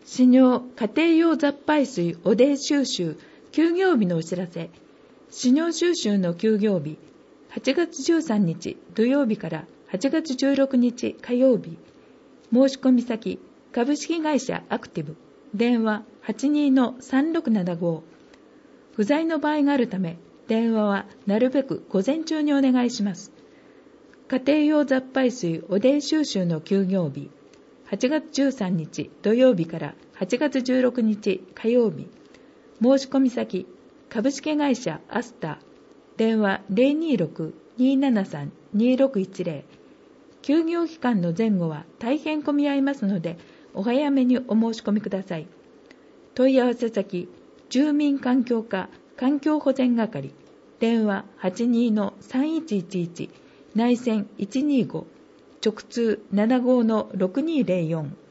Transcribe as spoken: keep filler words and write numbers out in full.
使尿家庭用雑排水汚泥収集休業日のお知らせ。使尿収集の休業日、はちがつじゅうさんにち土曜日からはちがつじゅうろくにち火曜日。申し込み先、株式会社アクティブ。電話 はちにーのさんろくななご。不在の場合があるため、電話はなるべく午前中にお願いします。家庭用雑排水汚泥収集の休業日、はちがつじゅうさんにち土曜日からはちがつじゅうろくにち火曜日。申し込み先、株式会社アスター。電話 ゼロにーろく にーななさん にーろくいちゼロ。休業期間の前後は大変混み合いますので、お早めにお申し込みください。問い合わせ先、住民環境課環境保全係。電話 はちにーのさんいちいちいち、内線いちにーご、直通 ななごのろくにーぜろよん。